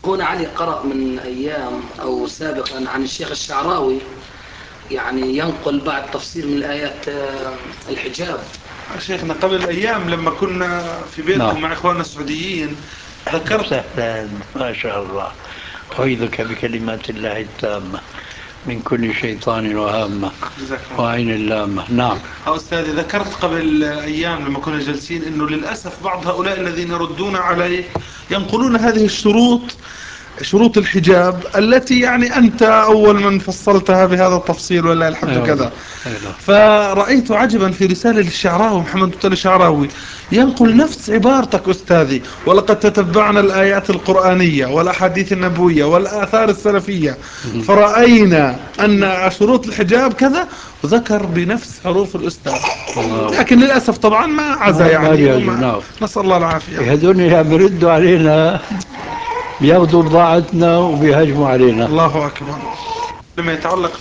هنا علي قرأ من أيام أو سابقا عن الشيخ الشعراوي، يعني ينقل بعض تفسير من الآيات الحجاب. شيخنا قبل أيام لما كنا في نعم. بيتكم مع إخواننا السعوديين أهلا ذكرت. وسهلا، ما شاء الله. أعيذك بكلمات الله التامة من كل شيطان وهامة جزاك الله خير. وعين اللامة. نعم. أستاذي ذكرت قبل أيام لما كنا جالسين أنه للأسف بعض هؤلاء الذين يردون عليه ينقلون هذه الشروط، شروط الحجاب التي يعني أنت أول من فصلتها بهذا التفصيل ولله الحمد أيوة. كذا. أيوة. فرأيت عجبا في رسالة للشعراوي محمد بن الشعراوي ينقل نفس عبارتك أستاذي: ولقد تتبعنا الآيات القرآنية والأحاديث النبوية والآثار السلفية فرأينا أن شروط الحجاب كذا، وذكر بنفس حروف الأستاذ. الله. لكن للأسف طبعا ما عزى ما يعني بيعجب. وما، نعم. نسأل الله العافية. هذول اللي عم يردوا علينا بياخذوا بضاعتنا وبيهجموا علينا. الله أكبر. لما يتعلق